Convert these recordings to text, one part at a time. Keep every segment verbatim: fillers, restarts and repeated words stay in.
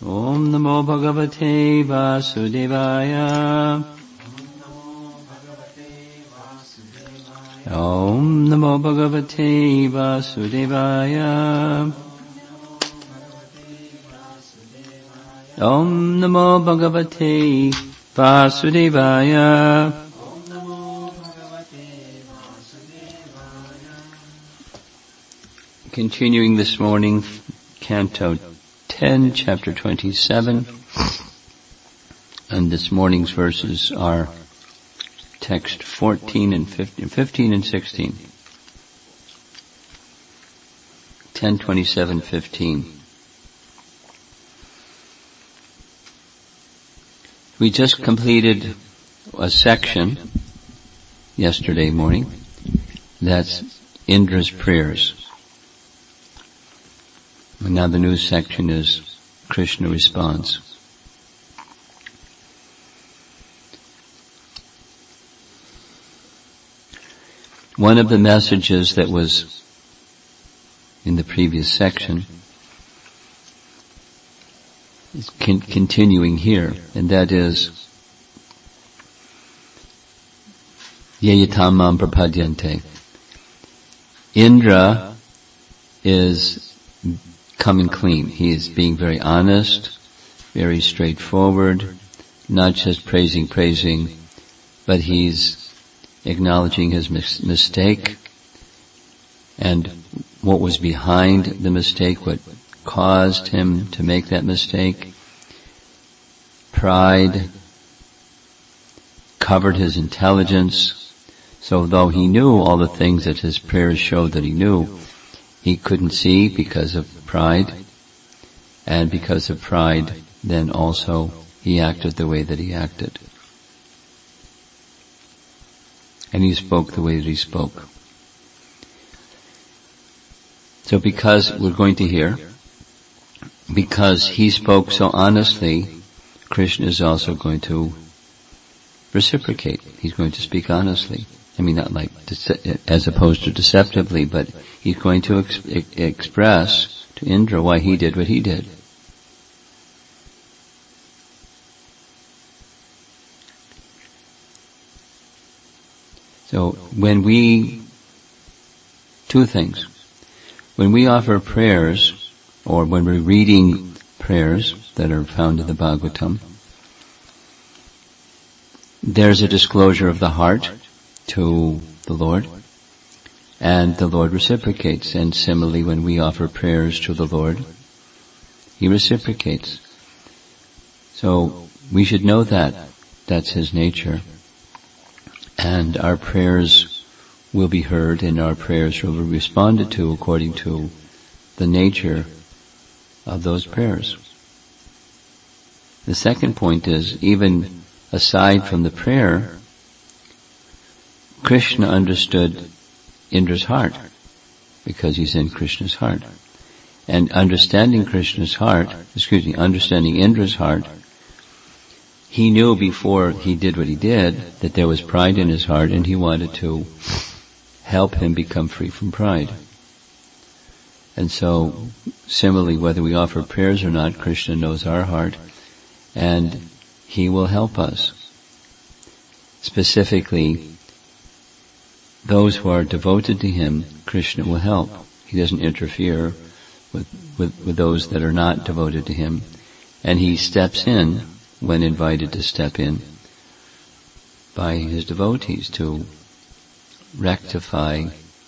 Om Namo Bhagavate Vasudevaya. Om Namo Bhagavate Vasudevaya. Om Namo Bhagavate Vasudevaya. Continuing this morning, Canto ten, Chapter twenty-seven, and this morning's verses are text fourteen and fifteen, fifteen and sixteen. ten, twenty-seven, fifteen. We just completed a section yesterday morning. That's Indra's prayers. And now the new section is Krishna responds. One of the messages that was in the previous section is con- continuing here, and that is Yayatamam prapadyante. Indra is coming clean. He is being very honest, very straightforward, not just praising, praising, but he's acknowledging his mis- mistake and what was behind the mistake, what caused him to make that mistake. Pride covered his intelligence, so though he knew all the things that his prayers showed that he knew, he couldn't see because of pride, and because of pride, then also he acted the way that he acted. And he spoke the way that he spoke. So because we're going to hear, because he spoke so honestly, Krishna is also going to reciprocate. He's going to speak honestly. I mean, not like, as opposed to deceptively, but he's going to ex- express to Indra why he did what he did. So when we, two things. When we offer prayers, or when we're reading prayers that are found in the Bhagavatam, there's a disclosure of the heart to the Lord, and the Lord reciprocates. And similarly, when we offer prayers to the Lord, He reciprocates. So we should know that. That's His nature. And our prayers will be heard, and our prayers will be responded to according to the nature of those prayers. The second point is, even aside from the prayer, Krishna understood Indra's heart, because he's in Krishna's heart. And understanding Krishna's heart, excuse me, understanding Indra's heart, he knew before he did what he did that there was pride in his heart, and he wanted to help him become free from pride. And so, similarly, whether we offer prayers or not, Krishna knows our heart, and he will help us. Specifically, those who are devoted to him, Krishna will help. He doesn't interfere with, with, with those that are not devoted to him. And he steps in when invited to step in by his devotees to rectify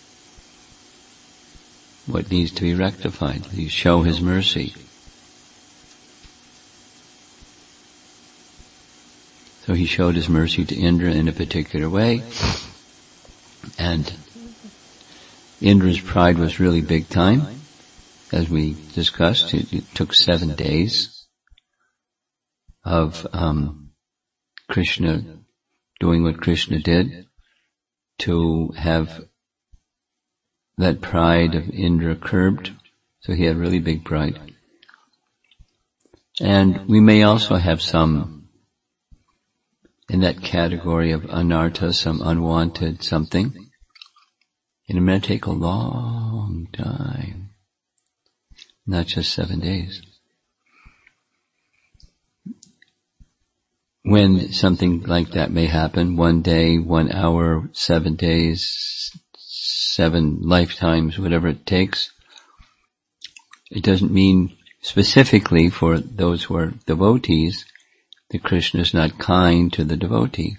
what needs to be rectified. He show his mercy. So he showed his mercy to Indra in a particular way. And Indra's pride was really big time. As we discussed, it, it took seven days of um, Krishna doing what Krishna did to have that pride of Indra curbed. So he had really big pride. And we may also have some in that category of anartha, some unwanted something. And it may take a long time, not just seven days. when something like that may happen, one day, one hour, seven days, seven lifetimes, whatever it takes, it doesn't mean specifically for those who are devotees that Krishna is not kind to the devotee.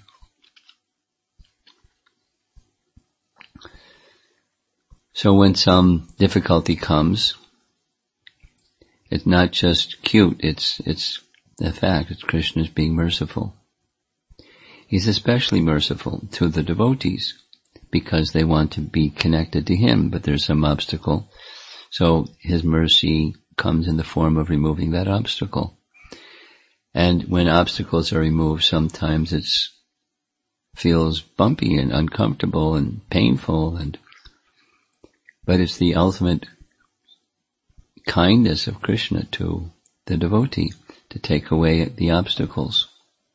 So when some difficulty comes, it's not just cute, it's, it's the fact that Krishna is being merciful. He's especially merciful to the devotees because they want to be connected to him, but there's some obstacle. So his mercy comes in the form of removing that obstacle. And when obstacles are removed, sometimes it feels bumpy and uncomfortable and painful, and but it's the ultimate kindness of Krishna to the devotee to take away the obstacles.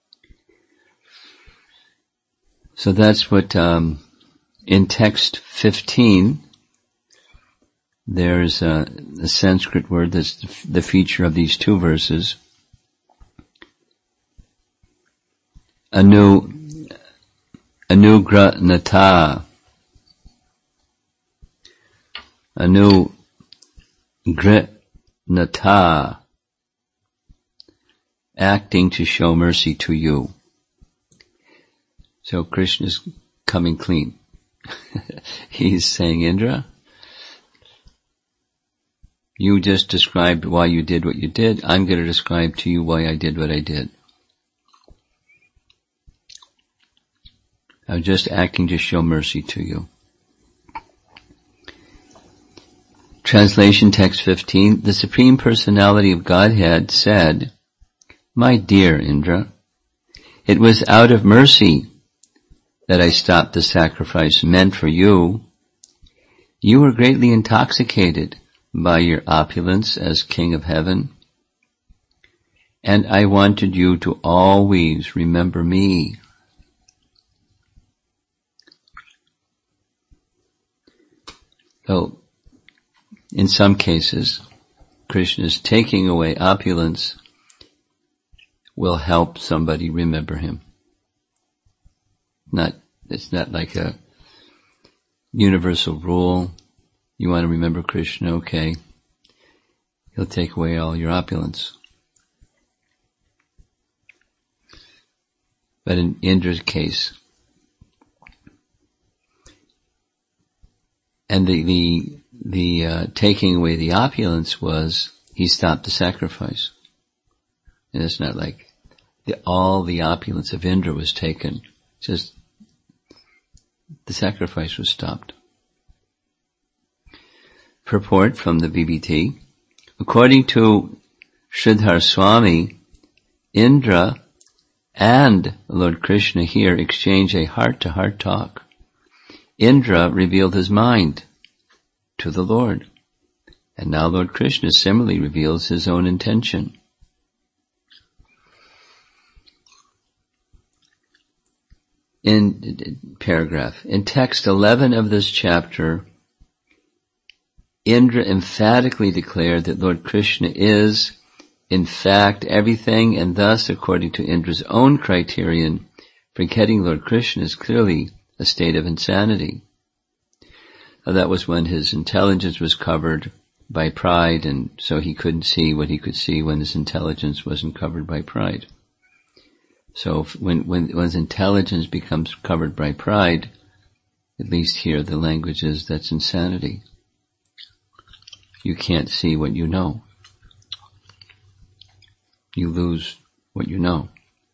So that's what, um, in text fifteen, there's a, a Sanskrit word that's the feature of these two verses. Anu, Anugranata. Anugranata. Acting to show mercy to you. So Krishna's coming clean. He's saying, Indra, you just described why you did what you did. I'm going to describe to you why I did what I did. I'm just acting to show mercy to you. Translation text fifteen. The Supreme Personality of Godhead said, my dear Indra, it was out of mercy that I stopped the sacrifice meant for you. You were greatly intoxicated by your opulence as King of Heaven, and I wanted you to always remember me. So, in some cases, Krishna's taking away opulence will help somebody remember him. Not, it's not like a universal rule. You want to remember Krishna, okay. He'll take away all your opulence. But in Indra's case, and the, the, the, uh, taking away the opulence was, he stopped the sacrifice. And it's not like the, all the opulence of Indra was taken. Just, the sacrifice was stopped. Purport from the B B T. According to Sridhar Swami, Indra and Lord Krishna here exchange a heart-to-heart talk. Indra revealed his mind to the Lord, and now Lord Krishna similarly reveals his own intention. In paragraph, in text eleven of this chapter, Indra emphatically declared that Lord Krishna is, in fact, everything, and thus, according to Indra's own criterion, forgetting Lord Krishna is clearly a state of insanity. Now, that was when his intelligence was covered by pride, and so he couldn't see what he could see when his intelligence wasn't covered by pride. So when, when, when his intelligence becomes covered by pride, at least here the language is that's insanity. You can't see what you know. You lose what you know.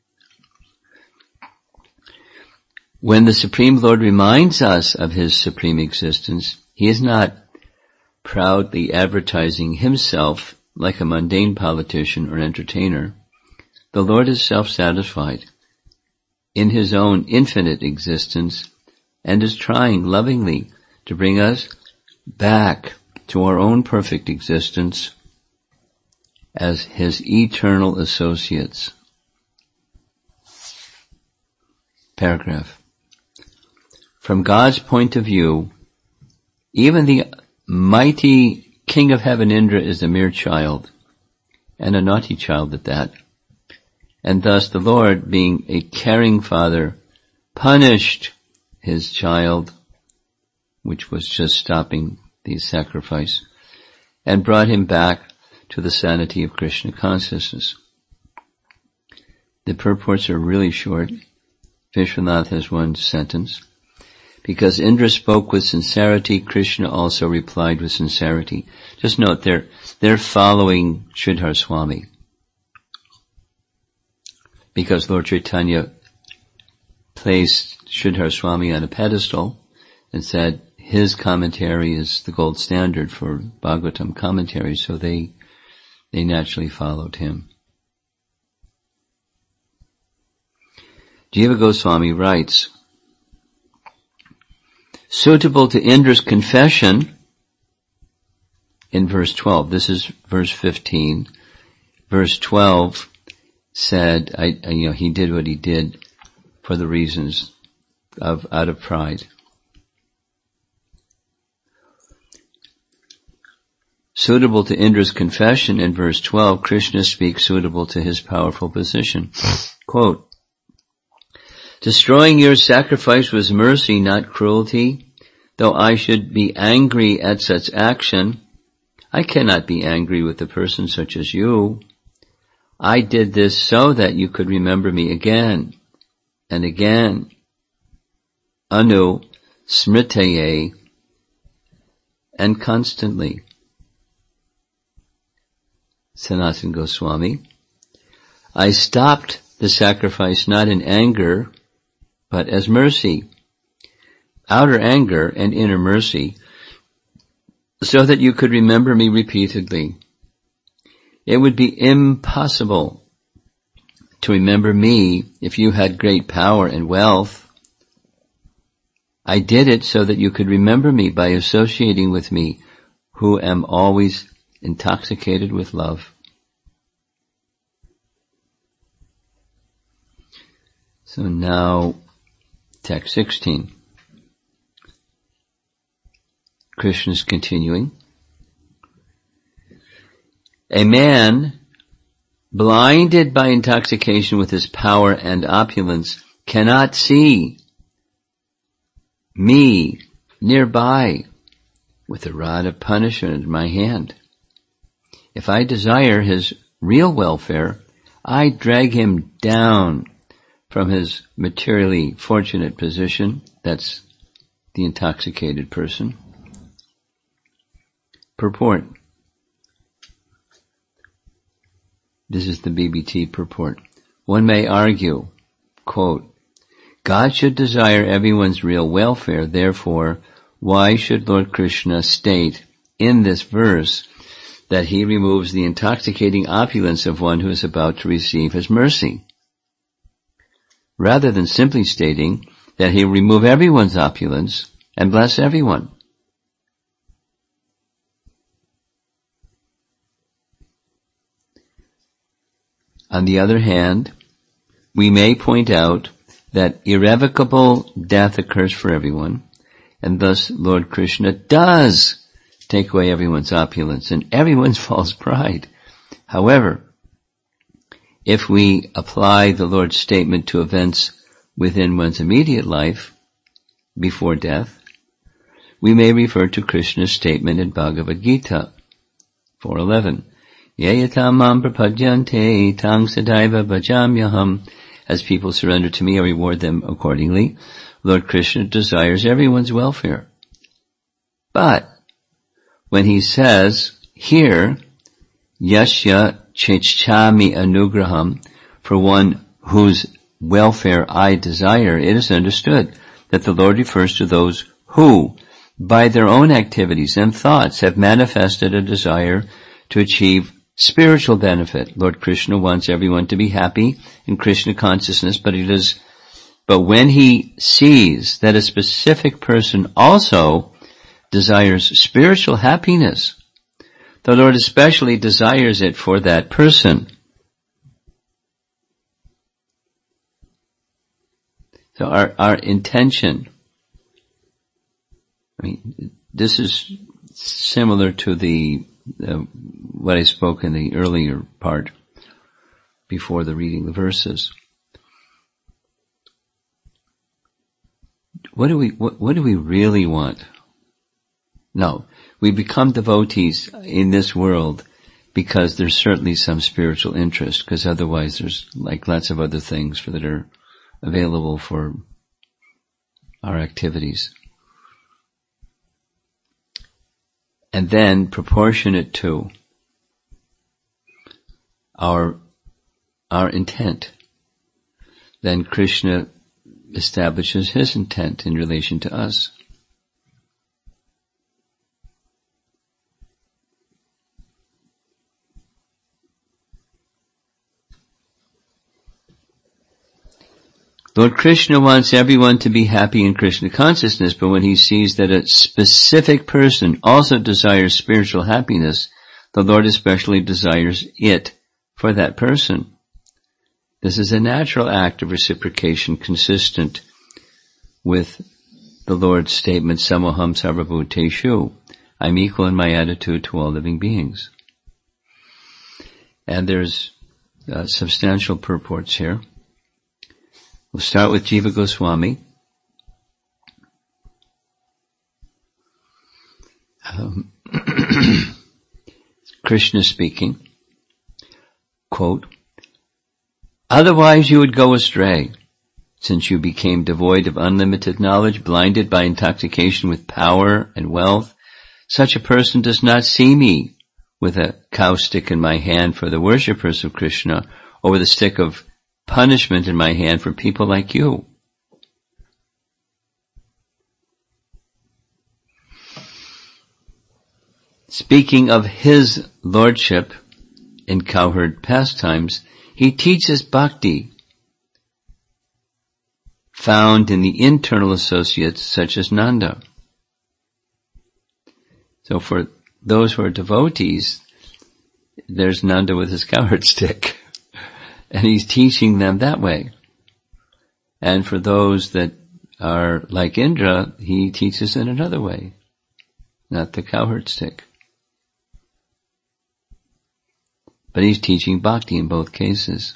When the Supreme Lord reminds us of his supreme existence, he is not proudly advertising himself like a mundane politician or entertainer. The Lord is self-satisfied in his own infinite existence and is trying lovingly to bring us back to our own perfect existence as his eternal associates. Paragraph. From God's point of view, even the mighty King of Heaven Indra is a mere child, and a naughty child at that, And thus the Lord, being a caring father, punished his child, which was just stopping the sacrifice, and brought him back to the sanity of Krishna consciousness. The purports are really short. Vishwanath has one sentence. Because Indra spoke with sincerity, Krishna also replied with sincerity. Just note, they're, they're following Sridhar Swami. Because Lord Chaitanya placed Sridhar Swami on a pedestal and said his commentary is the gold standard for Bhagavatam commentary, so they, they naturally followed him. Jiva Goswami writes, suitable to Indra's confession, in verse twelve, this is verse fifteen, verse twelve said, I, I, you know, he did what he did for the reasons of, out of pride. Suitable to Indra's confession, in verse twelve, Krishna speaks suitable to his powerful position. Quote, destroying your sacrifice was mercy, not cruelty. Though I should be angry at such action, I cannot be angry with a person such as you. I did this so that you could remember me again and again. Anu smritaye, and constantly. Sanatana Goswami, I stopped the sacrifice not in anger, but as mercy. Outer anger and inner mercy, so that you could remember me repeatedly. It would be impossible to remember me if you had great power and wealth. I did it so that you could remember me by associating with me, who am always intoxicated with love. So now, text sixteen. Krishna is continuing. A man blinded by intoxication with his power and opulence cannot see me nearby with a rod of punishment in my hand. If I desire his real welfare, I drag him down from his materially fortunate position. That's the intoxicated person. Purport. This is the B B T purport. One may argue, quote, God should desire everyone's real welfare, therefore, why should Lord Krishna state in this verse that he removes the intoxicating opulence of one who is about to receive his mercy, rather than simply stating that he will remove everyone's opulence and bless everyone? On the other hand, we may point out that irrevocable death occurs for everyone, and thus Lord Krishna does take away everyone's opulence and everyone's false pride. However, if we apply the Lord's statement to events within one's immediate life, before death, we may refer to Krishna's statement in Bhagavad Gita four eleven. Yayatam mam prapadyante tang sadaiva bhajamyaham. As people surrender to me, I reward them accordingly. Lord Krishna desires everyone's welfare. But when he says here, yasya chechchami anugraham, for one whose welfare I desire, it is understood that the Lord refers to those who, by their own activities and thoughts, have manifested a desire to achieve spiritual benefit. Lord Krishna wants everyone to be happy in Krishna consciousness, but it is, but when he sees that a specific person also desires spiritual happiness, the Lord especially desires it for that person. So our, our intention, I mean, this is similar to the Uh, what I spoke in the earlier part before the reading the verses. What do we, what, what do we really want? No, we become devotees in this world because there's certainly some spiritual interest, because otherwise there's like lots of other things for, that are available for our activities. And then proportionate to our, our intent, then Krishna establishes his intent in relation to us. Lord Krishna wants everyone to be happy in Krishna consciousness, but when he sees that a specific person also desires spiritual happiness, the Lord especially desires it for that person. This is a natural act of reciprocation consistent with the Lord's statement, Samoham Sarvabhuteshu, I'm equal in my attitude to all living beings. And there's uh, substantial purports here. We'll start with Jiva Goswami. Um, Krishna speaking, quote, otherwise you would go astray, since you became devoid of unlimited knowledge, blinded by intoxication with power and wealth. Such a person does not see me with a cow stick in my hand for the worshippers of Krishna, or with a stick of punishment in my hand for people like you. Speaking of his lordship in cowherd pastimes, he teaches bhakti, found in the internal associates such as Nanda. So for those who are devotees, there's Nanda with his cowherd stick. And he's teaching them that way. And for those that are like Indra, he teaches in another way, not the cowherd stick. But he's teaching bhakti in both cases.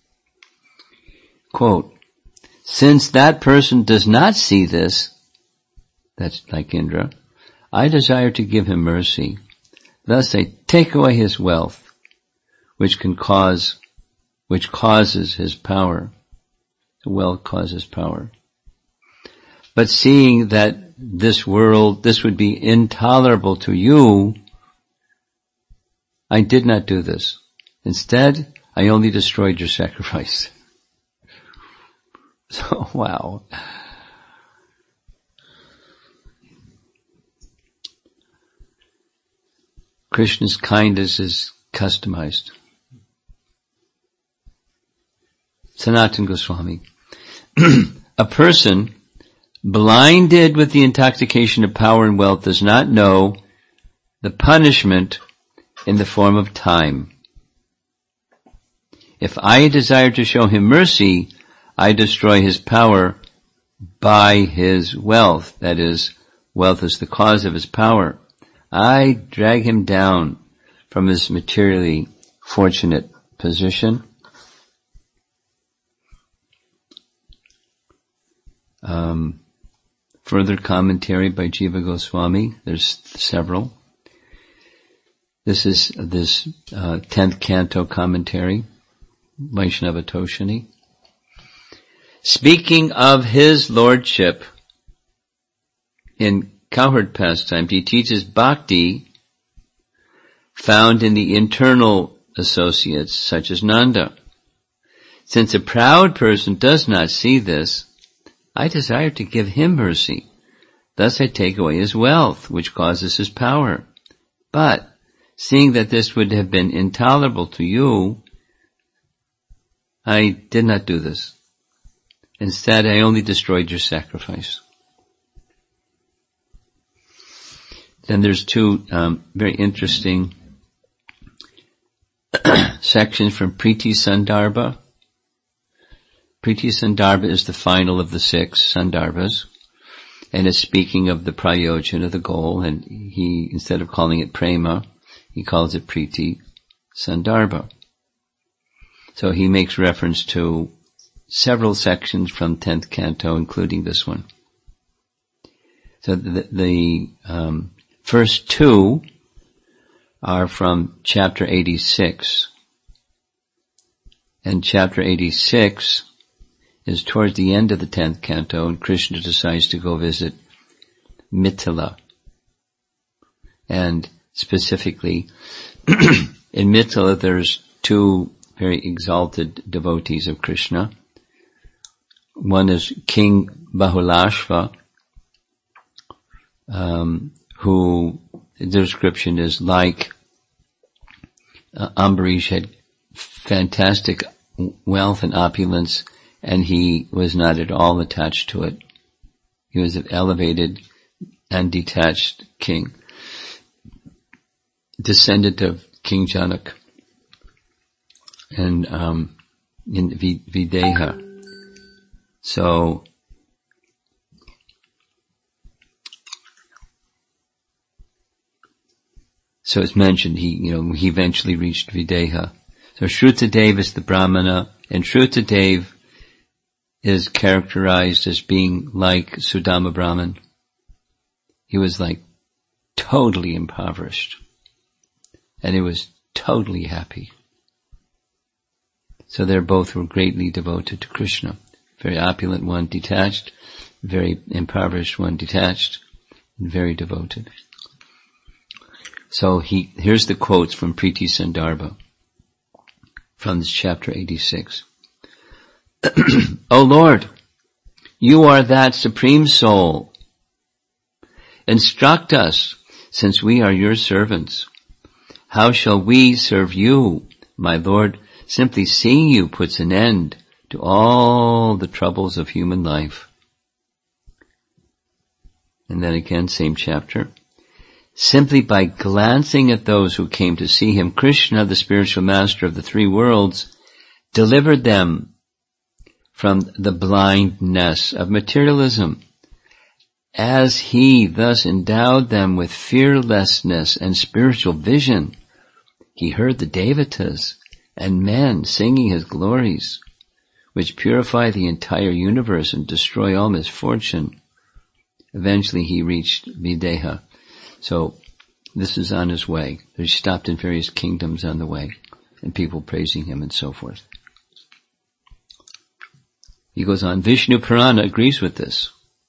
Quote, since that person does not see this, that's like Indra, I desire to give him mercy. Thus I take away his wealth, which can cause which causes his power. The wealth causes power. But seeing that this world, this would be intolerable to you, I did not do this. Instead, I only destroyed your sacrifice. So, wow. Krishna's kindness is customized. Sanatana Goswami. A person blinded with the intoxication of power and wealth does not know the punishment in the form of time. If I desire to show him mercy, I destroy his power by his wealth. That is, wealth is the cause of his power. I drag him down from his materially fortunate position. Um, further commentary by Jiva Goswami. There's several. This is this uh, tenth canto commentary, Vaishnava Toshini. Speaking of his lordship in cowherd pastimes, he teaches bhakti found in the internal associates such as Nanda. Since a proud person does not see this, I desire to give him mercy. Thus I take away his wealth, which causes his power. But, seeing that this would have been intolerable to you, I did not do this. Instead, I only destroyed your sacrifice. Then there's two um, very interesting sections from Priti Sandarbha. Priti Sandarbha is the final of the six Sandarbhas, and it's speaking of the prayojan, of the goal, and he, instead of calling it prema, he calls it Priti Sandarbha. So he makes reference to several sections from tenth canto, including this one. So the, the um, first two are from chapter eighty-six. And chapter eighty-six is towards the end of the tenth canto, and Krishna decides to go visit Mithila. And specifically, in Mithila there's two very exalted devotees of Krishna. One is King Bahulashva, um, who the description is like uh, Ambarish had fantastic wealth and opulence, and he was not at all attached to it. He was an elevated and detached king, descendant of King Janak and um, in Videha. So so it's mentioned he, you know, he eventually reached Videha. So Shrutadev is the Brahmana, and Shrutadev is characterized as being like Sudama Brahman. He was like totally impoverished, and he was totally happy. So they both were greatly devoted to Krishna. Very opulent one detached, very impoverished one detached, and very devoted. So he, here's the quotes from Priti Sandarbha from this chapter eighty-six. O Lord, you are that supreme soul. Instruct us, since we are your servants. How shall we serve you, my Lord? Simply seeing you puts an end to all the troubles of human life. And then again, same chapter. Simply by glancing at those who came to see him, Krishna, the spiritual master of the three worlds, delivered them from the blindness of materialism. As he thus endowed them with fearlessness and spiritual vision, he heard the devatas and men singing his glories, which purify the entire universe and destroy all misfortune. Eventually he reached Videha. So this is on his way. He stopped in various kingdoms on the way, and people praising him and so forth. He goes on, Vishnu Purana agrees with this.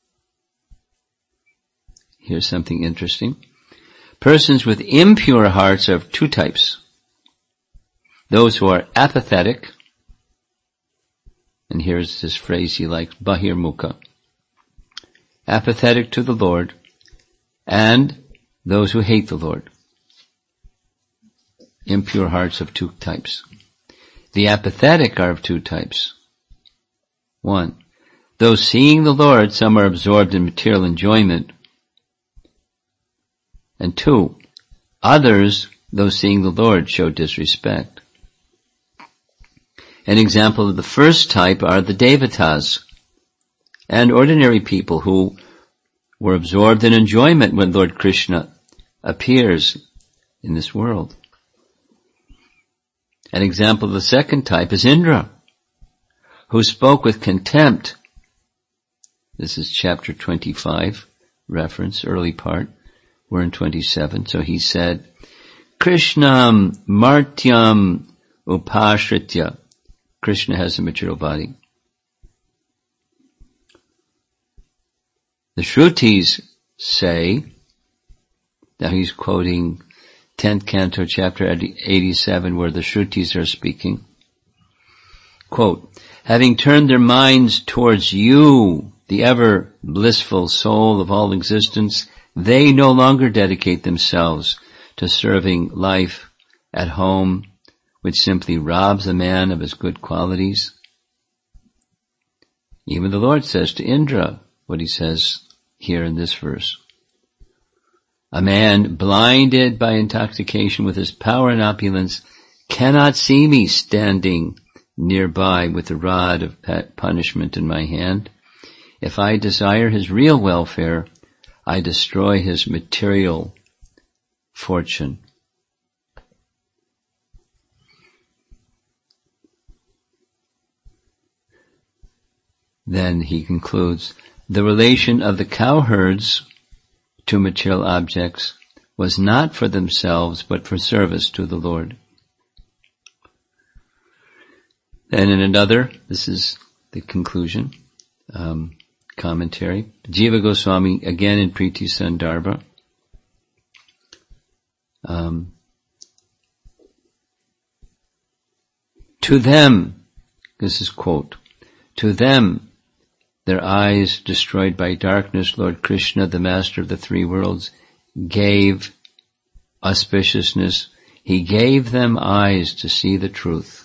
Here's something interesting. Persons with impure hearts are of two types. Those who are apathetic, and here's this phrase he likes, bahirmukha, apathetic to the Lord, and those who hate the Lord. Impure hearts of two types. The apathetic are of two types. One, those seeing the Lord, some are absorbed in material enjoyment. And two, others, those seeing the Lord, show disrespect. An example of the first type are the devatas and ordinary people who were absorbed in enjoyment when Lord Krishna appears in this world. An example of the second type is Indra, who spoke with contempt. This is chapter twenty-five, reference, early part. We're in twenty-seven. So he said, Krishnam martyam upashritya. Krishna has a material body. The Shrutis say, now he's quoting tenth canto, chapter eighty-seven, where the Shrutis are speaking. Quote, having turned their minds towards you, the ever blissful soul of all existence, they no longer dedicate themselves to serving life at home, which simply robs a man of his good qualities. Even the Lord says to Indra what he says here in this verse. A man blinded by intoxication with his power and opulence cannot see me standing nearby with the rod of punishment in my hand. If I desire his real welfare, I destroy his material fortune. then he concludes, the relation of the cowherds to material objects was not for themselves, but for service to the Lord. And in another, this is the conclusion, um, commentary, Jiva Goswami, again in Priti Sandarbha, um, to them, this is quote, to them, their eyes destroyed by darkness, Lord Krishna, the master of the three worlds, gave auspiciousness. He gave them eyes to see the truth.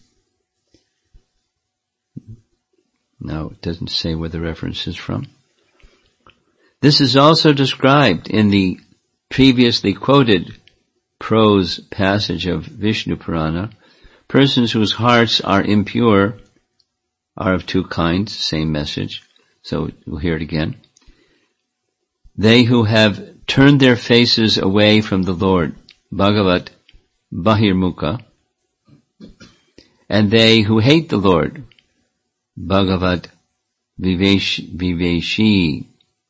Now, it doesn't say where the reference is from. This is also described in the previously quoted prose passage of Vishnu Purana. Persons whose hearts are impure are of two kinds, same message. So we'll hear it again. They who have turned their faces away from the Lord, Bhagavat Bahirmukha, and they who hate the Lord, Bhagavat Vivesh, Viveshi.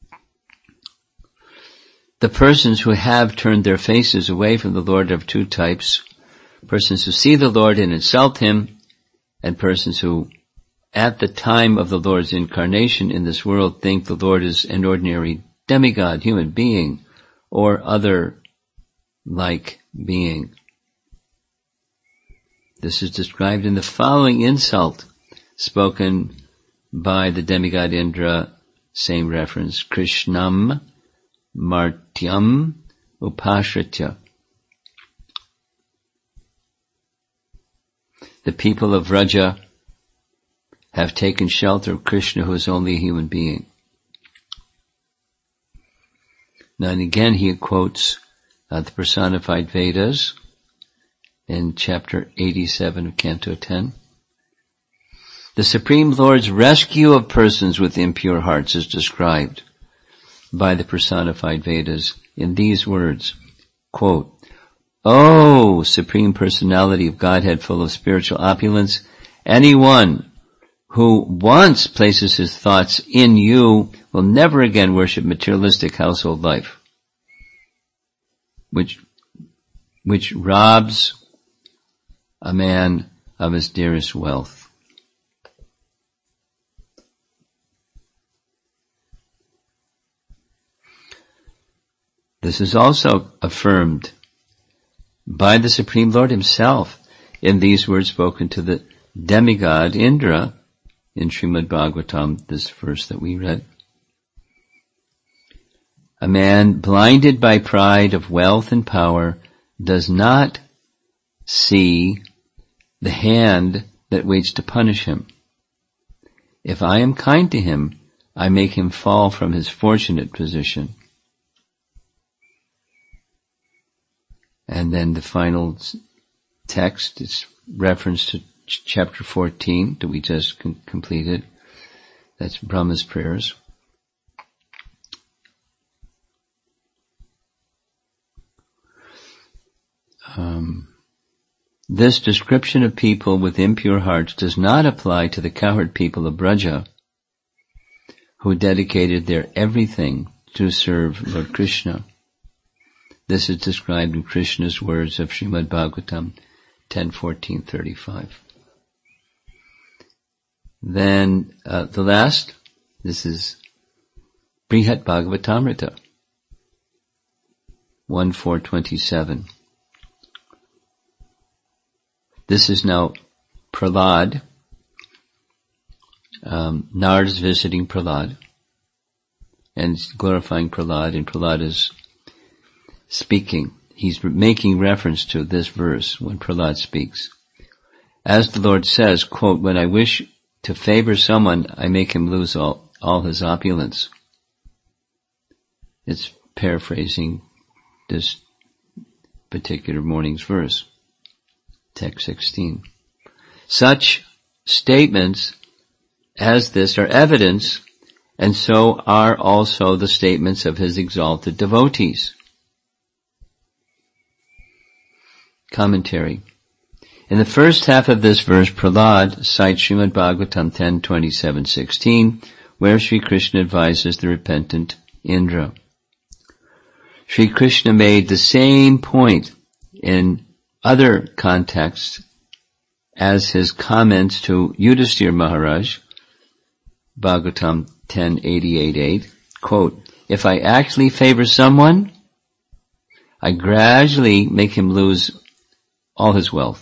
The persons who have turned their faces away from the Lord are of two types, persons who see the Lord and insult Him, and persons who at the time of the Lord's incarnation in this world think the Lord is an ordinary demigod, human being, or other like being. This is described in the following insult spoken by the demigod Indra, same reference, Krishnam Martyam Upashritya. The people of Vraja have taken shelter of Krishna, who is only a human being. Now, and again he quotes uh, the personified Vedas in chapter eighty-seven of Canto ten. The Supreme Lord's rescue of persons with impure hearts is described by the personified Vedas in these words, quote, O Supreme Personality of Godhead full of spiritual opulence, anyone who once places his thoughts in you will never again worship materialistic household life, which, which robs a man of his dearest wealth. This is also affirmed by the Supreme Lord Himself in these words spoken to the demigod Indra in Srimad Bhagavatam, this verse that we read. A man blinded by pride of wealth and power does not see the hand that waits to punish him. If I am kind to him, I make him fall from his fortunate position. And then the final text is reference to ch- chapter fourteen that we just com- completed. That's Brahma's prayers. Um, this description of people with impure hearts does not apply to the cowherd people of Braja, who dedicated their everything to serve Lord Krishna. This is described in Krishna's words of Srimad Bhagavatam ten fourteen thirty-five. Then uh, the last, this is Brihat Bhagavatamrita one four twenty-seven. This is now Prahlad. Um, Narad is visiting Prahlad and glorifying Prahlad, and Prahlad is speaking. He's making reference to this verse when Prahlad speaks. As the Lord says, quote, when I wish to favor someone, I make him lose all, all his opulence. It's paraphrasing this particular morning's verse, text sixteen. Such statements as this are evidence, and so are also the statements of His exalted devotees. Commentary. In the first half of this verse, Prahlad cites Srimad Bhagavatam ten twenty-seven sixteen, where Sri Krishna advises the repentant Indra. Sri Krishna made the same point in other contexts as his comments to Yudhisthira Maharaj, Bhagavatam ten eighty-eight eight, quote, "If I actually favor someone, I gradually make him lose all his wealth."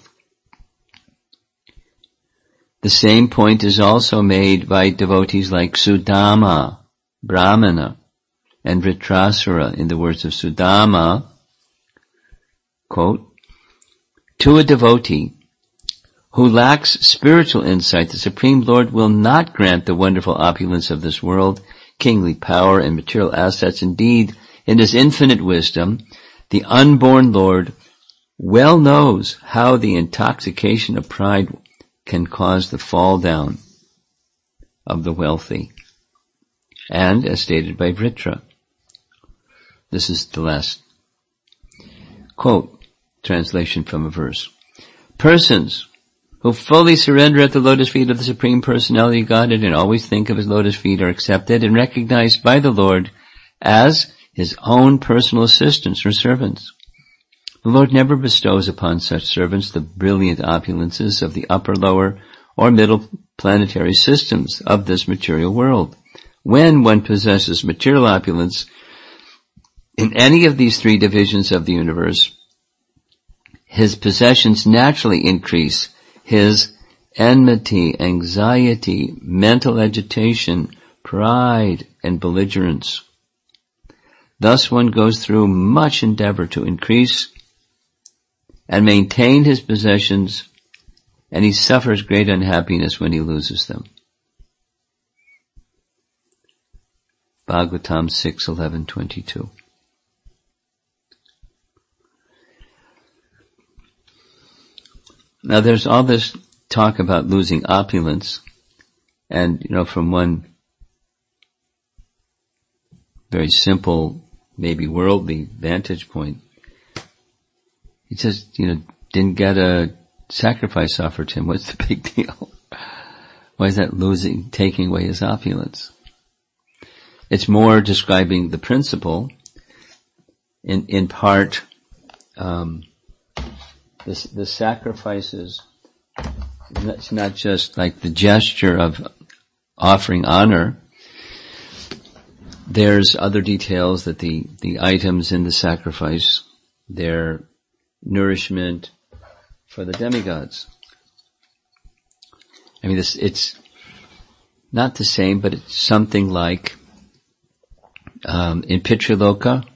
The same point is also made by devotees like Sudama, Brahmana, and Vritrasura in the words of Sudama, quote, "To a devotee who lacks spiritual insight, the Supreme Lord will not grant the wonderful opulence of this world, kingly power and material assets. Indeed, in his infinite wisdom, the unborn Lord well knows how the intoxication of pride can cause the fall down of the wealthy." And as stated by Vritra, this is the last quote, translation from a verse. "Persons who fully surrender at the lotus feet of the Supreme Personality of Godhead and always think of his lotus feet are accepted and recognized by the Lord as his own personal assistants or servants. The Lord never bestows upon such servants the brilliant opulences of the upper, lower, or middle planetary systems of this material world. When one possesses material opulence in any of these three divisions of the universe, his possessions naturally increase his enmity, anxiety, mental agitation, pride, and belligerence. Thus one goes through much endeavor to increase and maintain his possessions, and he suffers great unhappiness when he loses them." Bhagavatam six eleven twenty-two. Now there's all this talk about losing opulence, and, you know, from one very simple, maybe worldly vantage point, he just, you know, didn't get a sacrifice offered to him. What's the big deal? Why is that losing, taking away his opulence? It's more describing the principle, in, in part, um, the, the sacrifices, it's not just like the gesture of offering honor. There's other details that the, the items in the sacrifice, their nourishment for the demigods. I mean, this, it's not the same, but it's something like, um, in Pitriloka,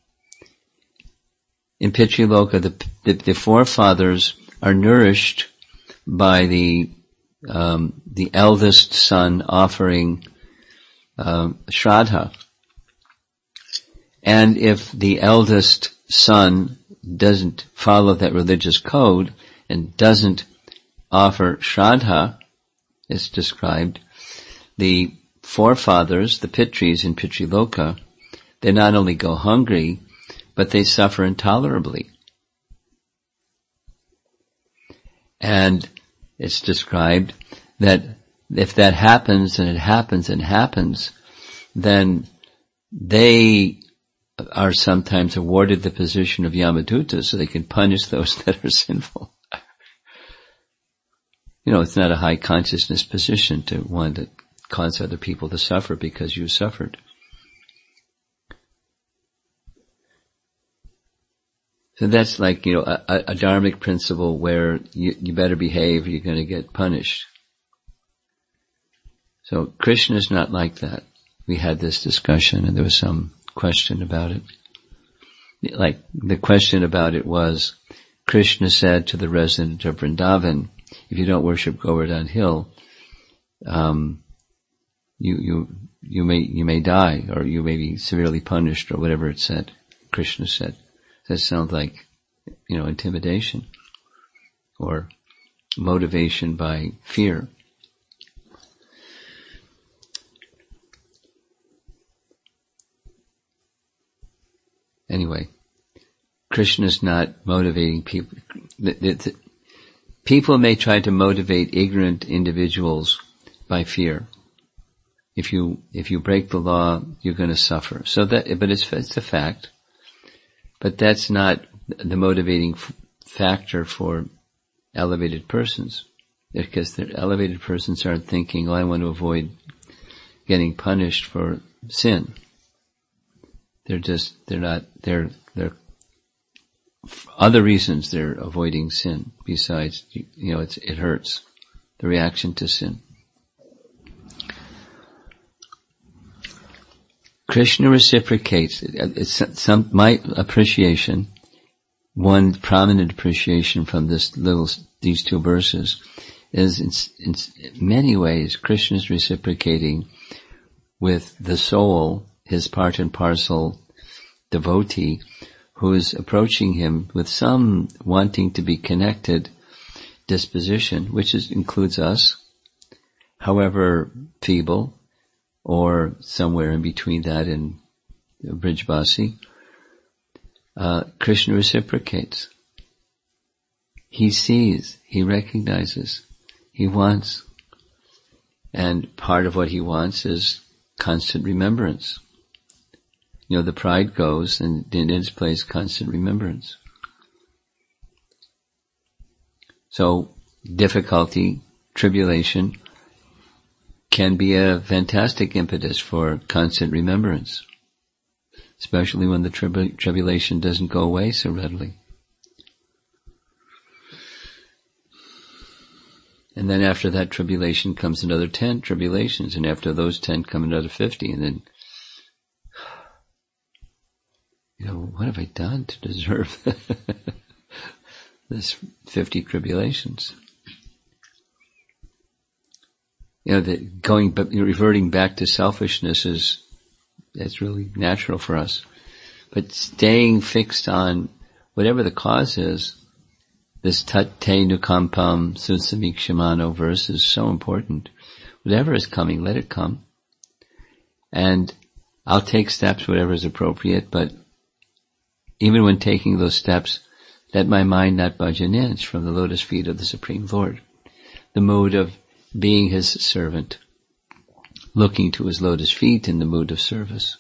in Pitriloka, the, the, the forefathers are nourished by the, um, the eldest son offering, um, Shraddha. And if the eldest son doesn't follow that religious code and doesn't offer Shraddha, it's described, the forefathers, the Pitris in Pitriloka, they not only go hungry, but they suffer intolerably. And it's described that if that happens, and it happens and happens, then they are sometimes awarded the position of Yamaduta so they can punish those that are sinful. You know, it's not a high consciousness position to want to cause other people to suffer because you suffered. So that's like, you know, a, a dharmic principle where you, you better behave or you're going to get punished. So Krishna is not like that. We had this discussion and there was some question about it. Like, the question about it was, Krishna said to the resident of Vrindavan, if you don't worship Govardhan Hill, um, you, you, you may, you may die, or you may be severely punished, or whatever it said, Krishna said. That sounds like, you know, intimidation, or motivation by fear. Anyway, Krishna is not motivating people. people may try to motivate ignorant individuals by fear. If you, if you break the law, you're going to suffer. So that, but it's, it's a fact. But that's not the motivating f- factor for elevated persons. Because the elevated persons aren't thinking, oh, I want to avoid getting punished for sin. They're just, they're not, they're, they're, for other reasons they're avoiding sin besides, you know, it's, it hurts. The reaction to sin. Krishna reciprocates. It's some, my appreciation, one prominent appreciation from this little, these two verses is in, in many ways Krishna is reciprocating with the soul, his part and parcel devotee, who is approaching him with some wanting to be connected disposition, which is, includes us, however feeble, or somewhere in between that and Brijbasi. Uh, Krishna reciprocates. He sees, he recognizes, he wants. And part of what he wants is constant remembrance. You know, the pride goes, and in its place, constant remembrance. So, difficulty, tribulation, can be a fantastic impetus for constant remembrance, especially when the tribu- tribulation doesn't go away so readily. And then after that tribulation comes another ten tribulations, and after those ten come another fifty, and then, you know, what have I done to deserve this fifty tribulations? You know, that going, but reverting back to selfishness is, that's really natural for us. But staying fixed on whatever the cause is, this tat te nukampam sunsamikshamano verse is so important. Whatever is coming, let it come. And I'll take steps, whatever is appropriate, but even when taking those steps, let my mind not budge an inch from the lotus feet of the Supreme Lord. The mood of being his servant, looking to his lotus feet in the mood of service.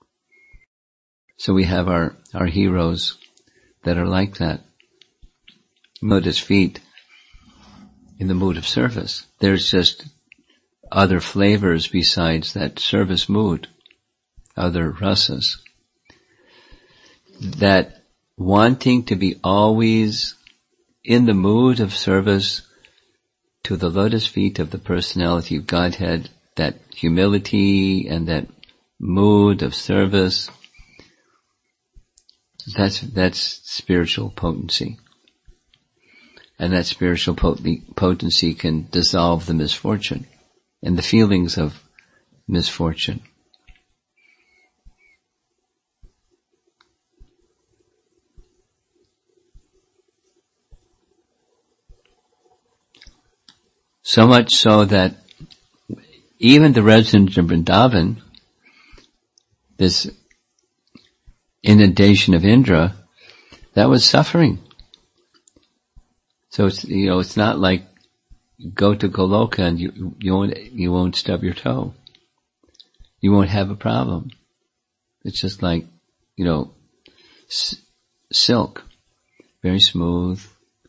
So we have our, our heroes that are like that. Lotus feet in the mood of service. There's just other flavors besides that service mood, other rasas. That wanting to be always in the mood of service to the lotus feet of the personality of Godhead, that humility and that mood of service, that's, that's spiritual potency. And that spiritual potency can dissolve the misfortune and the feelings of misfortune. So much so that even the residents of Vrindavan, this inundation of Indra, that was suffering. So it's, you know, it's not like go to Goloka and you, you won't, you won't stub your toe. You won't have a problem. It's just like, you know, s- silk, very smooth.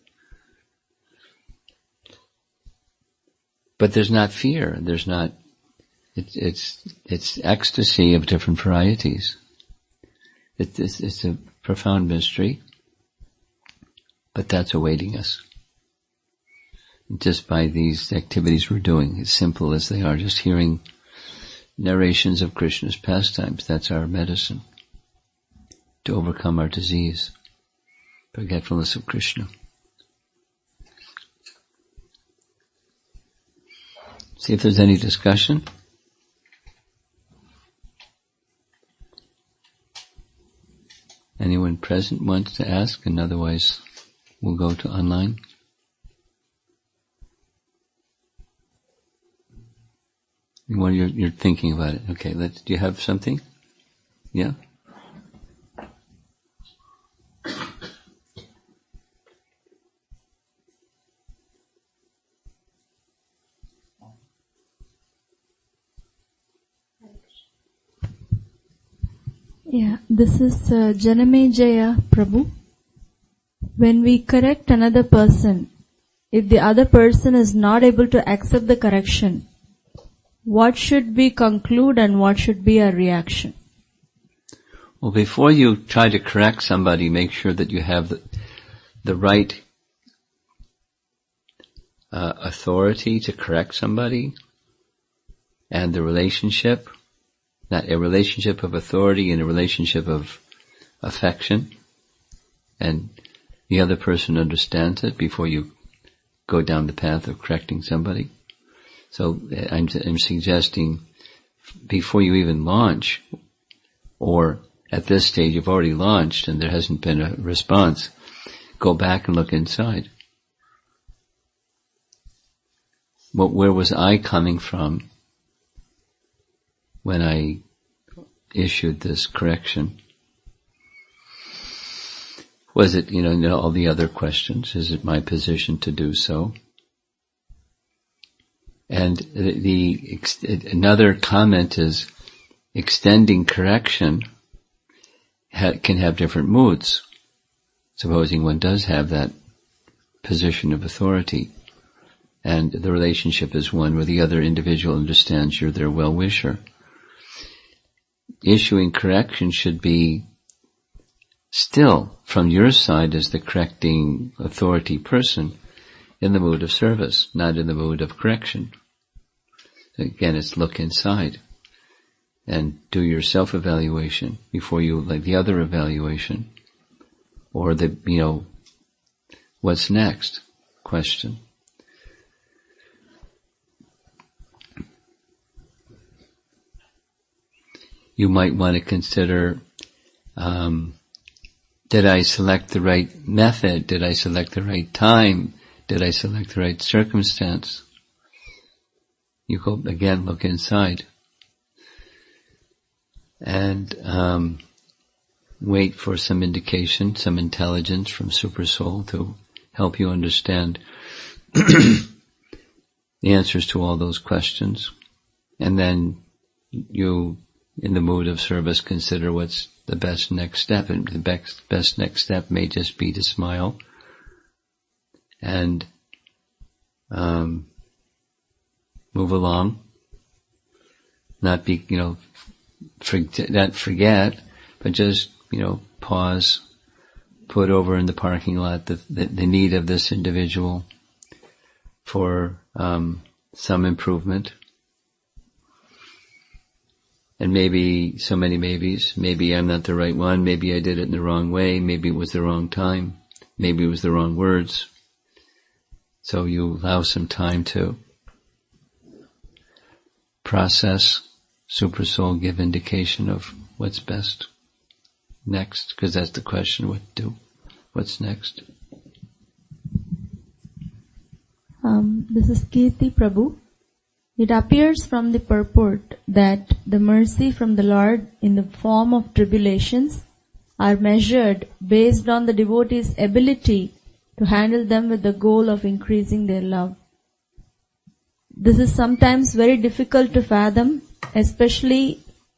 But there's not fear. There's not, it's, it's, it's ecstasy of different varieties. It, it's, it's a profound mystery, but that's awaiting us. Just by these activities we're doing, as simple as they are, just hearing narrations of Krishna's pastimes, that's our medicine to overcome our disease, forgetfulness of Krishna. See if there's any discussion. Anyone present wants to ask, and otherwise we'll go to online. Well, you're, you're thinking about it. Okay, let's, do you have something? Yeah? Yeah, this is uh, Janamejaya Prabhu. When we correct another person, if the other person is not able to accept the correction, what should we conclude and what should be our reaction? Well, before you try to correct somebody, make sure that you have the, the right uh, authority to correct somebody, and the relationship, not a relationship of authority and a relationship of affection, and the other person understands it before you go down the path of correcting somebody. So I'm, I'm suggesting before you even launch, or at this stage you've already launched and there hasn't been a response, go back and look inside. What, where was I coming from when I issued this correction? Was it, you know, you know, all the other questions? Is it my position to do so? And the, the another comment is extending correction ha, can have different moods. Supposing one does have that position of authority, and the relationship is one where the other individual understands you're their well-wisher. Issuing correction should be still from your side as the correcting authority person in the mood of service, not in the mood of correction. Again, it's look inside and do your self-evaluation before you like the other evaluation, or the, you know, what's next question. You might want to consider, um, did I select the right method? Did I select the right time? Did I select the right circumstance? You go again, look inside, and um, wait for some indication, some intelligence from Super Soul to help you understand the answers to all those questions, and then you, in the mood of service, consider what's the best next step. And the best, best next step may just be to smile and um, move along, not be, you know, forget, not forget, but just, you know, pause, put over in the parking lot the, the, the need of this individual for um, some improvement. And maybe, so many maybes, maybe I'm not the right one, maybe I did it in the wrong way, maybe it was the wrong time, maybe it was the wrong words. So you allow some time to process, Super Soul give indication of what's best next, because that's the question, what to do, what's next. Um, this is Kirti Prabhu. It appears from the purport that the mercy from the Lord in the form of tribulations are measured based on the devotee's ability to handle them with the goal of increasing their love. This is sometimes very difficult to fathom, especially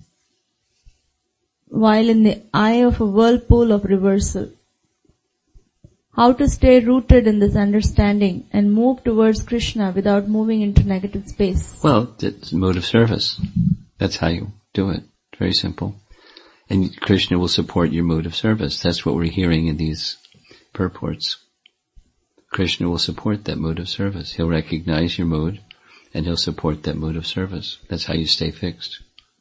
while in the eye of a whirlpool of reversal. How to stay rooted in this understanding and move towards Krishna without moving into negative space? Well, it's mode of service. That's how you do it. Very simple. And Krishna will support your mode of service. That's what we're hearing in these purports. Krishna will support that mode of service. He'll recognize your mood and he'll support that mode of service. That's how you stay fixed.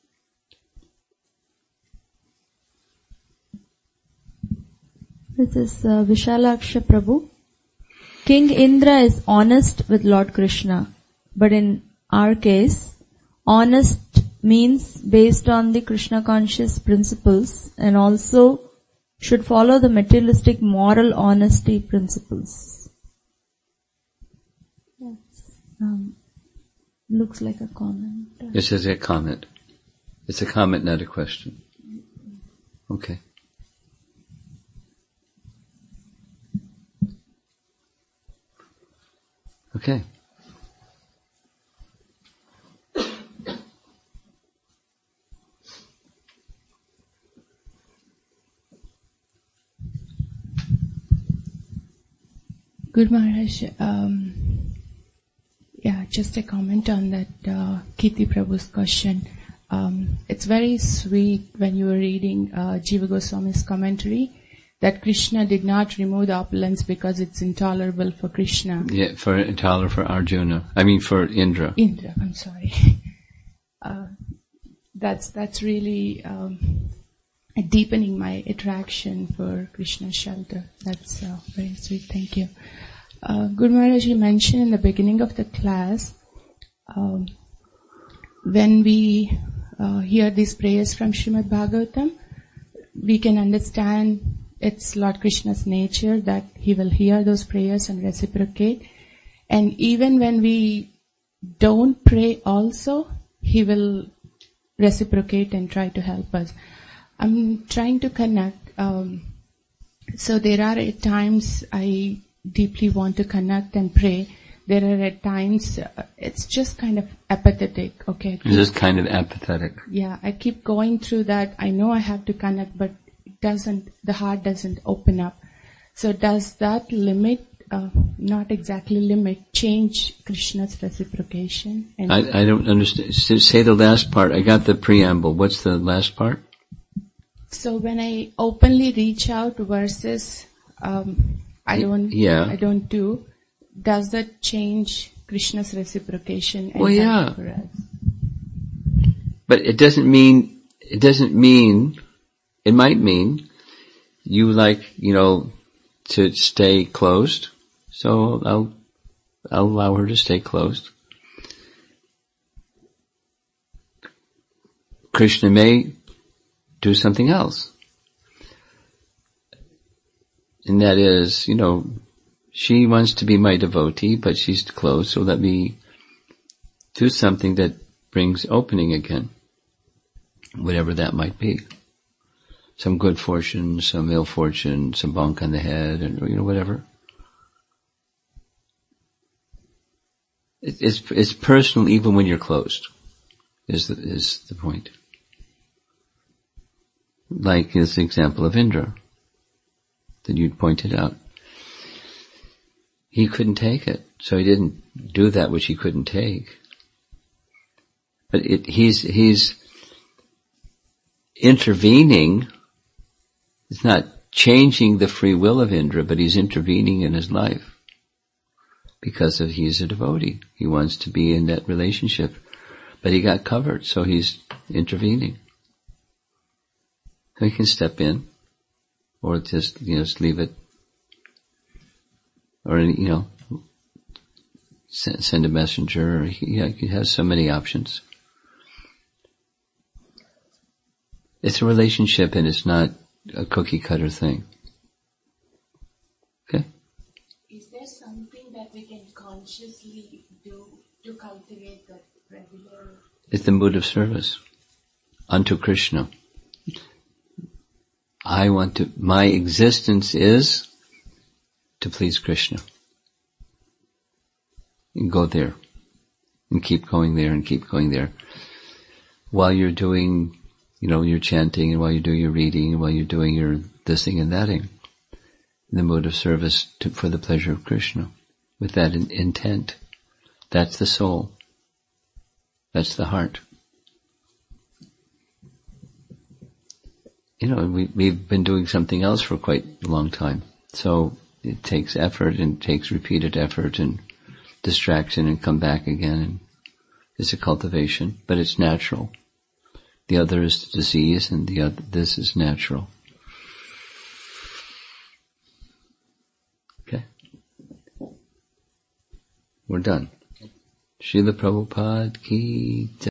This is uh, Vishalaksha Prabhu. King Indra is honest with Lord Krishna, but in our case, honest means based on the Krishna conscious principles and also should follow the materialistic moral honesty principles. Yes. Um, looks like a comment. This is a comment. It's a comment, not a question. Okay. Okay. Guru Maharaj, um, yeah, just a comment on that uh, Kirti Prabhu's question. Um, it's very sweet when you were reading uh, Jiva Goswami's commentary that Krishna did not remove the opulence because it's intolerable for Krishna. Yeah, for intolerable for Arjuna. I mean for Indra. Indra, I'm sorry. uh, that's that's really um, deepening my attraction for Krishna's shelter. That's uh, very sweet. Thank you. Uh, Guru Maharaj, you mentioned in the beginning of the class, um, when we uh, hear these prayers from Srimad Bhagavatam, we can understand it's Lord Krishna's nature that He will hear those prayers and reciprocate. And even when we don't pray also, He will reciprocate and try to help us. I'm trying to connect. Um, so there are at times I deeply want to connect and pray. There are at times uh, it's just kind of apathetic. Okay, It's just kind of apathetic. Yeah, I keep going through that. I know I have to connect, but it doesn't. The heart doesn't open up. So does that limit? Uh, not exactly limit. Change Krishna's reciprocation. And I, I don't understand. Say the last part. I got the preamble. What's the last part? So when I openly reach out versus um, I don't, yeah. I don't do. Does that change Krishna's reciprocation? And well, yeah. For us? But it doesn't mean. It doesn't mean. It might mean you like you know to stay closed. So I'll I'll allow her to stay closed. Krishna may do something else. And that is, you know, she wants to be my devotee, but she's closed, so let me do something that brings opening again. Whatever that might be. Some good fortune, some ill fortune, some bonk on the head, and you know, whatever. It, it's, it's personal even when you're closed, is the, is the point. Like this example of Indra that you pointed out. He couldn't take it, so he didn't do that which he couldn't take. But it, he's, he's intervening. It's not changing the free will of Indra, but he's intervening in his life. Because of he's a devotee. He wants to be in that relationship. But he got covered, so he's intervening. So he can step in, or just, you know, just leave it, or, you know, send, send a messenger, or he, yeah, he has so many options. It's a relationship and it's not a cookie cutter thing. Okay? Is there something that we can consciously do to cultivate that regular? It's the mood of service unto Krishna. I want to, my existence is to please Krishna. And go there. And keep going there and keep going there. While you're doing, you know, you're chanting, and while you do your reading, and while you're doing your thising and thating. The mood of service to, for the pleasure of Krishna. With that in, intent. That's the soul. That's the heart. You know, we, we've been doing something else for quite a long time. So it takes effort and takes repeated effort and distraction and come back again. And it's a cultivation, but it's natural. The other is the disease and the other, this is natural. Okay. We're done. Srila Prabhupada ki